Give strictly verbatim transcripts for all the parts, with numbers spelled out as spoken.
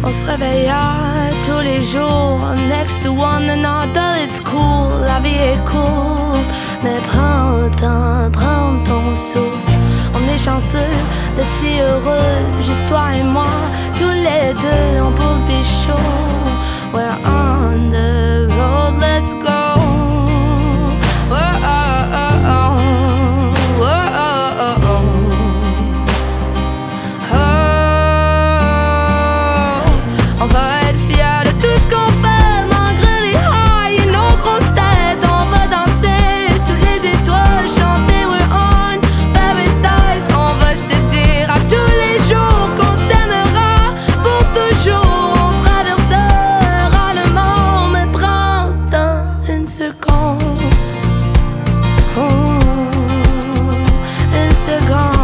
On se réveille tous les jours next to one another, it's cool, la vie est courte. Mais prends le temps, prends ton souffle. On est chanceux d'être si heureux, juste toi et moi. Tous les deux, on book des shows. We're on the road, let's go. Oh, oh, oh, oh. Oh, oh, oh, oh. On va être fiers de tout ce qu'on fait, malgré les highs et nos grosses têtes. On va danser sous les étoiles, chanter we're on paradise. On va se dire à tous les jours qu'on s'aimera pour toujours. On traversera le monde, mais prends dans une seconde. Oh, une seconde.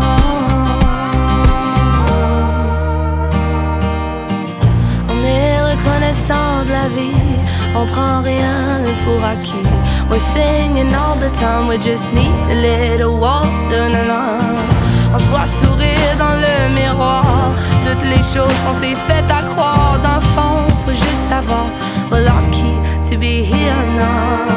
De la vie, on prend rien pour acquis. We're singing all the time, we just need a little water, nanana. On se voit sourire dans le miroir, toutes les choses qu'on s'est fait à croire. Dans le fond, faut juste savoir, we're lucky to be here now.